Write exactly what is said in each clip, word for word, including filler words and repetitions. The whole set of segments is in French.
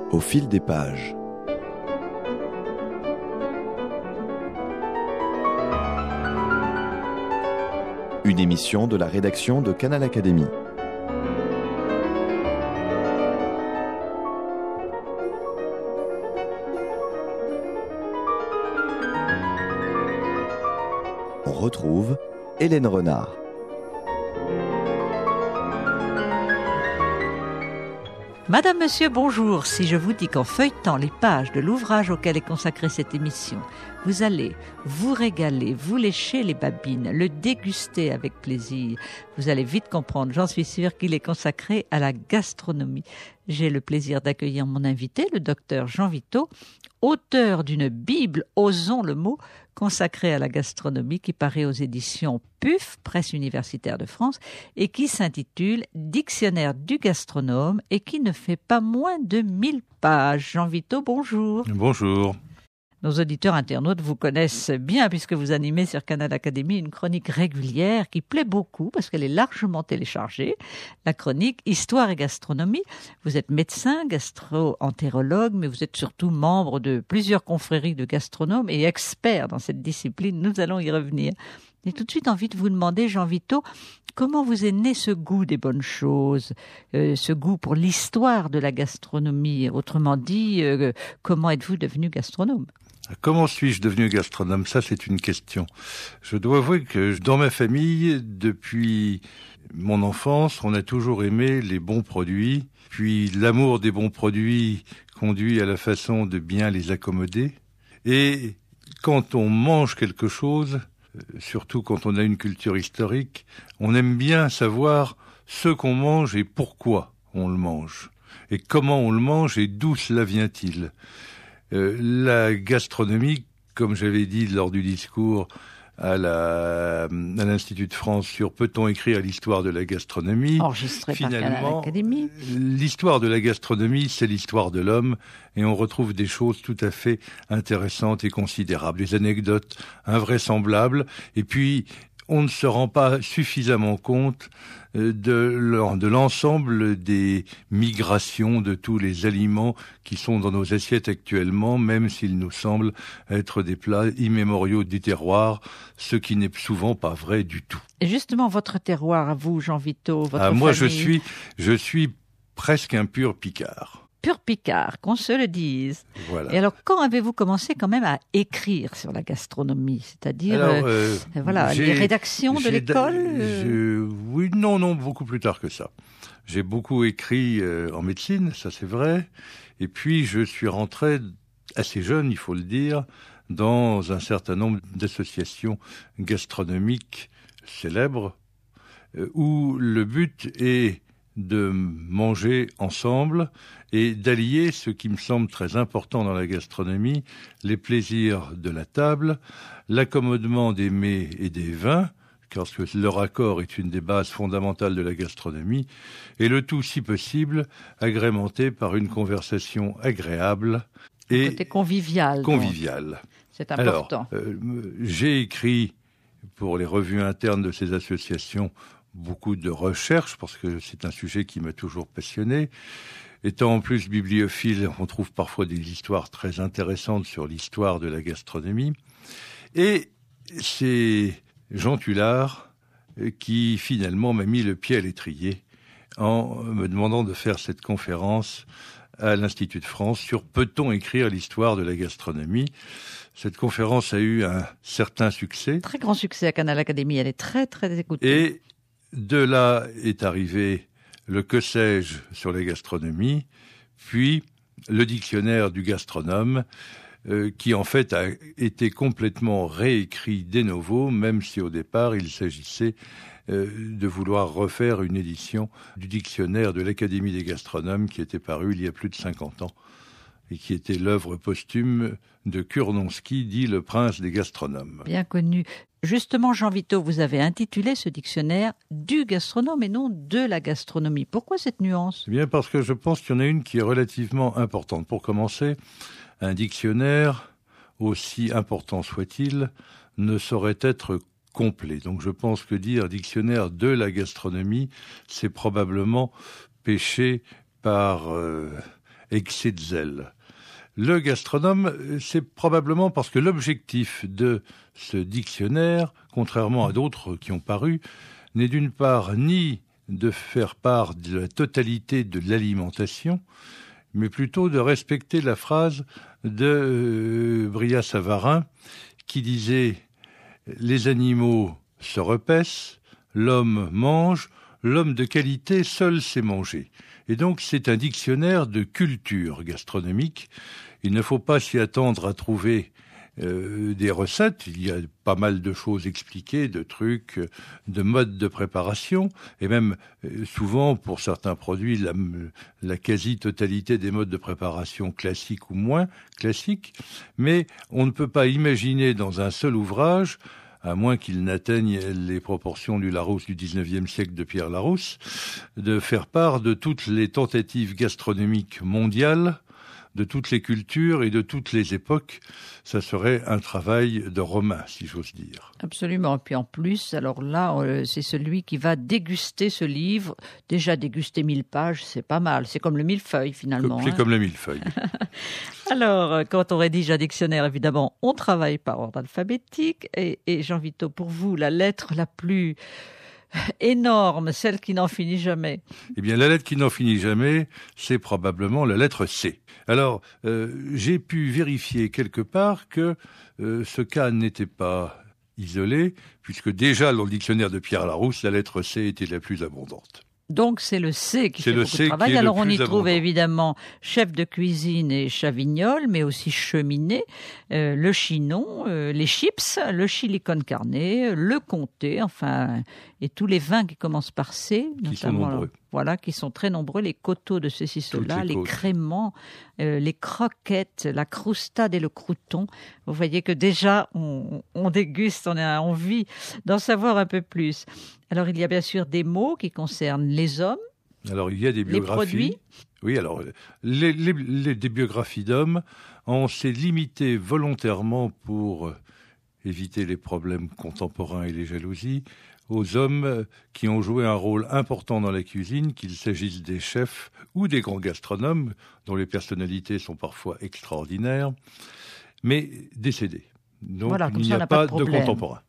Au fil des pages. Une émission de la rédaction de Canal Académie. On retrouve Hélène Renard. Madame, Monsieur, bonjour. Si je vous dis qu'en feuilletant les pages de l'ouvrage auquel est consacrée cette émission, vous allez vous régaler, vous lécher les babines, le déguster avec plaisir, vous allez vite comprendre, j'en suis sûre, qu'il est consacré à la gastronomie. J'ai le plaisir d'accueillir mon invité, le docteur Jean Vito, auteur d'une Bible, osons le mot, consacrée à la gastronomie qui paraît aux éditions P U F, Presse universitaire de France, et qui s'intitule Dictionnaire du gastronome et qui ne fait pas moins de mille pages. Jean Vito, bonjour. Bonjour. Nos auditeurs internautes vous connaissent bien puisque vous animez sur Canal Académie une chronique régulière qui plaît beaucoup parce qu'elle est largement téléchargée. La chronique Histoire et gastronomie. Vous êtes médecin, gastro-entérologue, mais vous êtes surtout membre de plusieurs confréries de gastronomes et expert dans cette discipline. Nous allons y revenir. J'ai tout de suite envie de vous demander, Jean Vito, comment vous est né ce goût des bonnes choses, euh, ce goût pour l'histoire de la gastronomie? Autrement dit, euh, comment êtes-vous devenu gastronome? Comment suis-je devenu gastronome? Ça, c'est une question. Je dois avouer que dans ma famille, depuis mon enfance, on a toujours aimé les bons produits. Puis l'amour des bons produits conduit à la façon de bien les accommoder. Et quand on mange quelque chose, surtout quand on a une culture historique, on aime bien savoir ce qu'on mange et pourquoi on le mange. Et comment on le mange et d'où cela vient-il. Euh, la gastronomie, comme j'avais dit lors du discours à, la, à l'Institut de France sur peut-on écrire l'histoire de la gastronomie, enregistré finalement, par l'Académie. L'histoire de la gastronomie, c'est l'histoire de l'homme et on retrouve des choses tout à fait intéressantes et considérables, des anecdotes invraisemblables et puis on ne se rend pas suffisamment compte de, de l'ensemble des migrations de tous les aliments qui sont dans nos assiettes actuellement, même s'ils nous semblent être des plats immémoriaux du terroir, ce qui n'est souvent pas vrai du tout. Et justement, votre terroir, à vous, Jean Vito, votre ah, moi, famille... je suis, je suis presque un pur Picard. Pur Picard, qu'on se le dise. Voilà. Et alors, quand avez-vous commencé quand même à écrire sur la gastronomie? C'est-à-dire, alors, euh, euh, voilà, les rédactions de l'école euh... je... Oui, non, non, beaucoup plus tard que ça. J'ai beaucoup écrit euh, en médecine, ça c'est vrai. Et puis, je suis rentré assez jeune, il faut le dire, dans un certain nombre d'associations gastronomiques célèbres, euh, où le but est de manger ensemble et d'allier ce qui me semble très important dans la gastronomie, les plaisirs de la table, l'accommodement des mets et des vins, parce que leur accord est une des bases fondamentales de la gastronomie, et le tout, si possible, agrémenté par une conversation agréable et côté convivial. convivial. C'est important. Alors, euh, j'ai écrit pour les revues internes de ces associations beaucoup de recherches, parce que c'est un sujet qui m'a toujours passionné. Étant en plus bibliophile, on trouve parfois des histoires très intéressantes sur l'histoire de la gastronomie. Et c'est Jean Tullard qui finalement m'a mis le pied à l'étrier en me demandant de faire cette conférence à l'Institut de France sur peut-on écrire l'histoire de la gastronomie. Cette conférence a eu un certain succès. Très grand succès à Canal Académie, elle est très très écoutée. Et de là est arrivé le que sais-je sur la gastronomie, puis le dictionnaire du gastronome, euh, qui en fait a été complètement réécrit de novo, même si au départ il s'agissait euh, de vouloir refaire une édition du dictionnaire de l'Académie des gastronomes qui était paru il y a plus de cinquante ans et qui était l'œuvre posthume de Kurnonski, dit le prince des gastronomes. Bien connu. Justement, Jean Vito, vous avez intitulé ce dictionnaire du gastronome et non de la gastronomie. Pourquoi cette nuance? Eh bien, parce que je pense qu'il y en a une qui est relativement importante. Pour commencer, un dictionnaire, aussi important soit-il, ne saurait être complet. Donc je pense que dire dictionnaire de la gastronomie, c'est probablement pécher par euh, excès de zèle. Le gastronome, c'est probablement parce que l'objectif de ce dictionnaire, contrairement à d'autres qui ont paru, n'est d'une part ni de faire part de la totalité de l'alimentation, mais plutôt de respecter la phrase de euh, Brillat-Savarin qui disait « Les animaux se repaissent, l'homme mange, l'homme de qualité seul sait manger ». Et donc c'est un dictionnaire de culture gastronomique. Il ne faut pas s'y attendre à trouver euh, des recettes. Il y a pas mal de choses expliquées, de trucs, de modes de préparation. Et même euh, souvent, pour certains produits, la, la quasi-totalité des modes de préparation classiques ou moins classiques. Mais on ne peut pas imaginer dans un seul ouvrage, à moins qu'il n'atteigne les proportions du Larousse du dix-neuvième siècle de Pierre Larousse, de faire part de toutes les tentatives gastronomiques mondiales, de toutes les cultures et de toutes les époques. Ça serait un travail de Romain, si j'ose dire. Absolument. Et puis en plus, alors là, euh, c'est celui qui va déguster ce livre. Déjà, déguster mille pages, c'est pas mal. C'est comme le millefeuille, finalement. C'est hein. comme le millefeuille. Alors, quand on rédige un dictionnaire, évidemment, on travaille par ordre alphabétique. Et, et Jean Vito, pour vous, la lettre la plus énorme, celle qui n'en finit jamais. Eh bien, la lettre qui n'en finit jamais, c'est probablement la lettre C. Alors, euh, j'ai pu vérifier quelque part que euh, ce cas n'était pas isolé, puisque déjà dans le dictionnaire de Pierre Larousse, la lettre C était la plus abondante. Donc c'est le C qui c'est fait le beaucoup C de travail. Qui est Alors le on y plus trouve abondant. évidemment chef de cuisine et chavignol, mais aussi cheminée, euh, le chinon, euh, les chips, le chili con carne, le comté, enfin, et tous les vins qui commencent par C, qui sont notamment, nombreux. Voilà, qui sont très nombreux, les coteaux de ceci, cela, les les côtes. créments, euh, les croquettes, la croustade et le crouton. Vous voyez que déjà, on, on déguste, on a envie d'en savoir un peu plus. Alors, il y a bien sûr des mots qui concernent les hommes. Alors, il y a des biographies. Les produits. Oui, alors, les, les, les, des biographies d'hommes, on s'est limité volontairement pour éviter les problèmes contemporains et les jalousies, aux hommes qui ont joué un rôle important dans la cuisine, qu'il s'agisse des chefs ou des grands gastronomes, dont les personnalités sont parfois extraordinaires, mais décédés. Donc, voilà, il n'y a pas, pas de, de contemporains.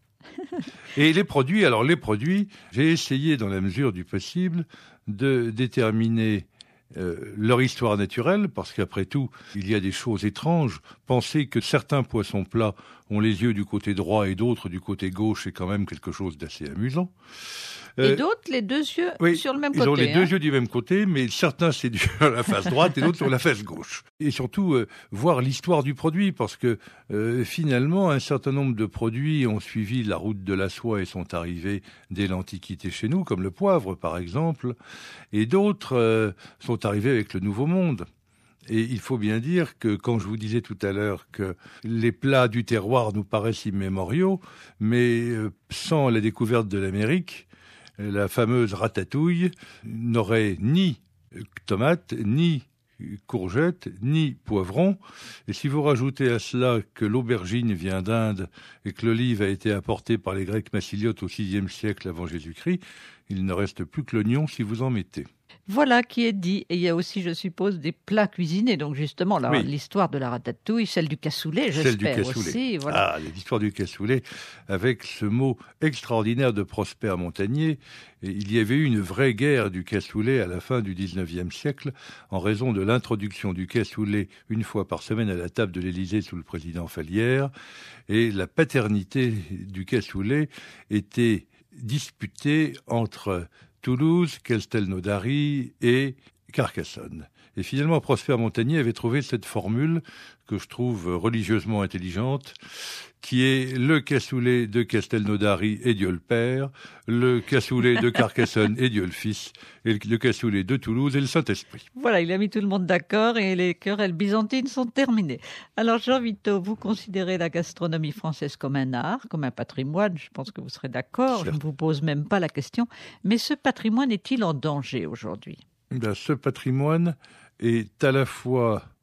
Et les produits, alors les produits, j'ai essayé dans la mesure du possible de déterminer euh, leur histoire naturelle, parce qu'après tout, il y a des choses étranges. Penser que certains poissons plats ont les yeux du côté droit et d'autres du côté gauche, c'est quand même quelque chose d'assez amusant. Et euh, d'autres, les deux yeux oui, sur le même ils côté. Ils ont les hein. deux yeux du même côté, mais certains c'est dû à la face droite et d'autres sur la face gauche. Et surtout, euh, voir l'histoire du produit, parce que euh, finalement, un certain nombre de produits ont suivi la route de la soie et sont arrivés dès l'Antiquité chez nous, comme le poivre par exemple, et d'autres euh, sont arrivés avec le Nouveau Monde. Et il faut bien dire que, quand je vous disais tout à l'heure que les plats du terroir nous paraissent immémoriaux, mais euh, sans la découverte de l'Amérique, la fameuse ratatouille n'aurait ni tomates, ni courgettes, ni poivrons. Et si vous rajoutez à cela que l'aubergine vient d'Inde et que l'olive a été apportée par les Grecs massiliotes au sixième siècle avant Jésus-Christ, il ne reste plus que l'oignon si vous en mettez. Voilà qui est dit. Et il y a aussi, je suppose, des plats cuisinés. Donc justement, là, oui. l'histoire de la ratatouille, celle du cassoulet, j'espère celle du cassoulet. aussi. Voilà. Ah, l'histoire du cassoulet, avec ce mot extraordinaire de Prosper Montagnier. Et il y avait eu une vraie guerre du cassoulet à la fin du dix-neuvième siècle, en raison de l'introduction du cassoulet une fois par semaine à la table de l'Élysée sous le président Fallières. Et la paternité du cassoulet était disputée entre Toulouse, Castelnaudary et Carcassonne. Et finalement, Prosper Montagnier avait trouvé cette formule que je trouve religieusement intelligente, qui est le cassoulet de Castelnaudary et Dieu le Père, le cassoulet de Carcassonne et Dieu le Fils, et le cassoulet de Toulouse et le Saint-Esprit. Voilà, il a mis tout le monde d'accord et les querelles byzantines sont terminées. Alors Jean Vito, vous considérez la gastronomie française comme un art, comme un patrimoine, je pense que vous serez d'accord, je ne vous pose même pas la question, mais ce patrimoine est-il en danger aujourd'hui ? Ben, ce patrimoine est à la fois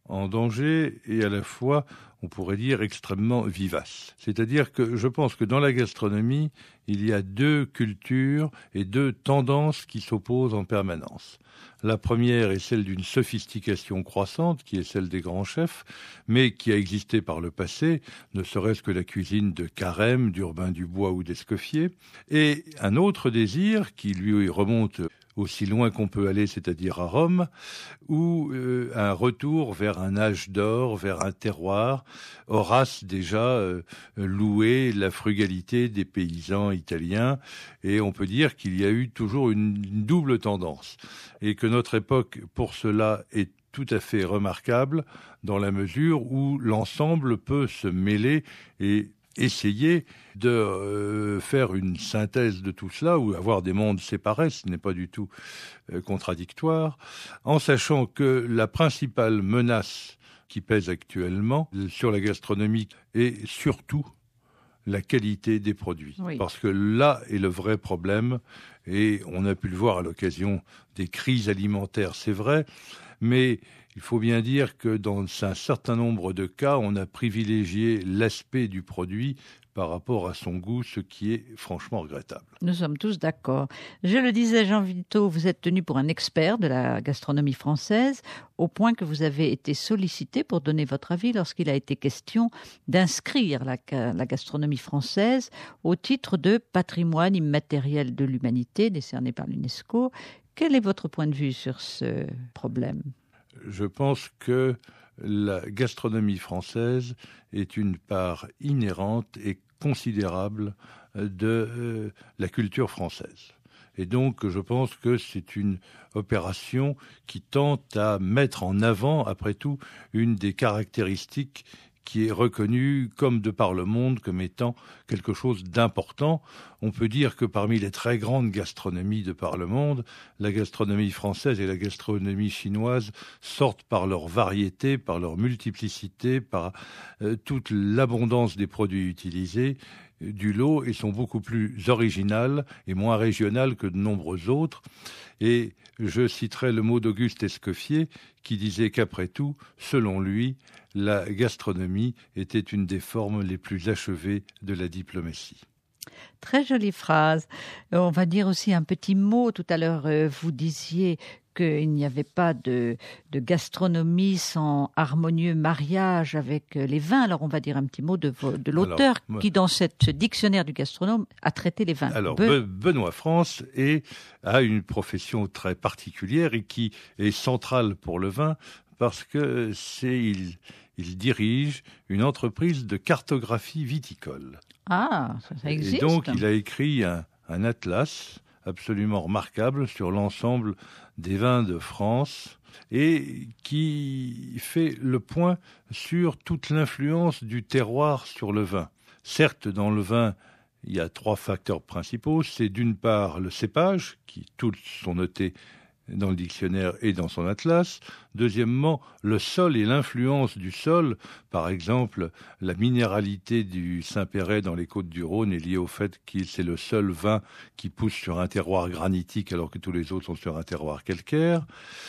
en danger et à la fois, on pourrait dire, extrêmement vivace. C'est-à-dire que je pense que dans la gastronomie, il y a deux cultures et deux tendances qui s'opposent en permanence. La première est celle d'une sophistication croissante, qui est celle des grands chefs, mais qui a existé par le passé, ne serait-ce que la cuisine de Carême, d'Urbain Dubois ou d'Escoffier. Et un autre désir, qui lui remonte aussi loin qu'on peut aller, c'est-à-dire à Rome, ou euh, un retour vers un âge d'or, vers un terroir. Horace déjà euh, louait la frugalité des paysans italiens, et on peut dire qu'il y a eu toujours une, une double tendance, et que notre époque, pour cela, est tout à fait remarquable, dans la mesure où l'ensemble peut se mêler et essayer de euh, faire une synthèse de tout cela ou avoir des mondes séparés, ce n'est pas du tout euh, contradictoire, en sachant que la principale menace qui pèse actuellement sur la gastronomie est surtout la qualité des produits. Oui. Parce que là est le vrai problème, et on a pu le voir à l'occasion des crises alimentaires, c'est vrai, mais il faut bien dire que dans un certain nombre de cas, on a privilégié l'aspect du produit par rapport à son goût, ce qui est franchement regrettable. Nous sommes tous d'accord. Je le disais, Jean Vito, vous êtes tenu pour un expert de la gastronomie française, au point que vous avez été sollicité pour donner votre avis lorsqu'il a été question d'inscrire la, la gastronomie française au titre de patrimoine immatériel de l'humanité, décerné par l'UNESCO. Quel est votre point de vue sur ce problème ? Je pense que la gastronomie française est une part inhérente et considérable de euh, la culture française. Et donc, je pense que c'est une opération qui tente à mettre en avant, après tout, une des caractéristiques qui est reconnue comme de par le monde comme étant quelque chose d'important. On peut dire que parmi les très grandes gastronomies de par le monde, la gastronomie française et la gastronomie chinoise sortent par leur variété, par leur multiplicité, par euh, toute l'abondance des produits utilisés euh, du lot, et sont beaucoup plus originales et moins régionales que de nombreux autres. Et je citerai le mot d'Auguste Escoffier qui disait qu'après tout, selon lui, la gastronomie était une des formes les plus achevées de la diplomatie. Très jolie phrase. On va dire aussi un petit mot. Tout à l'heure, vous disiez qu'il n'y avait pas de, de gastronomie sans harmonieux mariage avec les vins. Alors, on va dire un petit mot de, de l'auteur Alors, qui, dans cette dictionnaire du gastronome, a traité les vins. Alors, Be- Benoît France est, a une profession très particulière et qui est centrale pour le vin parce que c'est il, il dirige une entreprise de cartographie viticole. Ah, ça, ça existe. Et donc, il a écrit un, un atlas absolument remarquable sur l'ensemble des vins de France et qui fait le point sur toute l'influence du terroir sur le vin. Certes, dans le vin, il y a trois facteurs principaux. C'est d'une part le cépage, qui tous sont notés dans le dictionnaire et dans son atlas. Deuxièmement, le sol et l'influence du sol. Par exemple, la minéralité du Saint-Péret dans les Côtes-du-Rhône est liée au fait que c'est le seul vin qui pousse sur un terroir granitique alors que tous les autres sont sur un terroir calcaire.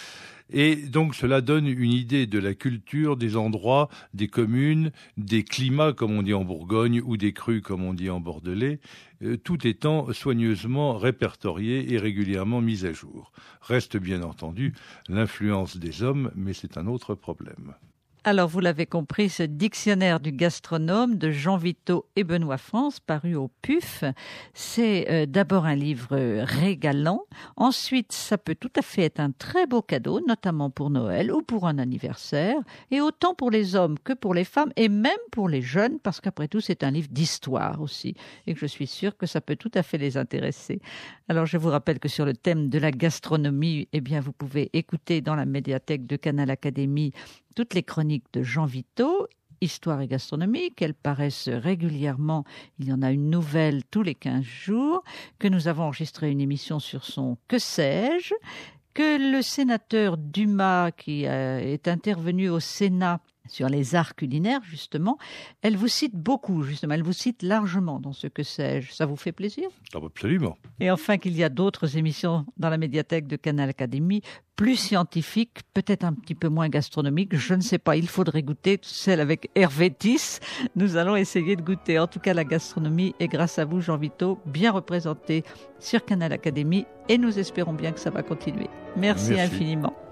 Et donc cela donne une idée de la culture des endroits, des communes, des climats comme on dit en Bourgogne ou des crus comme on dit en Bordelais, euh, tout étant soigneusement répertorié et régulièrement mis à jour. Reste bien entendu l'influence des hommes, mais c'est un autre problème. Alors, vous l'avez compris, ce dictionnaire du gastronome de Jean Vito et Benoît France, paru au P U F, c'est euh, d'abord un livre euh, régalant. Ensuite, ça peut tout à fait être un très beau cadeau, notamment pour Noël ou pour un anniversaire, et autant pour les hommes que pour les femmes, et même pour les jeunes, parce qu'après tout, c'est un livre d'histoire aussi, et que je suis sûre que ça peut tout à fait les intéresser. Alors, je vous rappelle que sur le thème de la gastronomie, eh bien, vous pouvez écouter dans la médiathèque de Canal Académie toutes les chroniques de Jean Vito, Histoire et gastronomie, qu'elles paraissent régulièrement. Il y en a une nouvelle tous les quinze jours, que nous avons enregistré une émission sur son « Que sais-je », que le sénateur Dumas, qui est intervenu au Sénat sur les arts culinaires, justement. Elle vous cite beaucoup, justement. Elle vous cite largement dans Ce que sais-je. Ça vous fait plaisir? Absolument. Et enfin, qu'il y a d'autres émissions dans la médiathèque de Canal Académie, plus scientifiques, peut-être un petit peu moins gastronomiques. Je ne sais pas, il faudrait goûter celle avec Hervé Tiss. Nous allons essayer de goûter. En tout cas, la gastronomie est, grâce à vous, Jean Vito, bien représentée sur Canal Académie. Et nous espérons bien que ça va continuer. Merci, Merci. infiniment.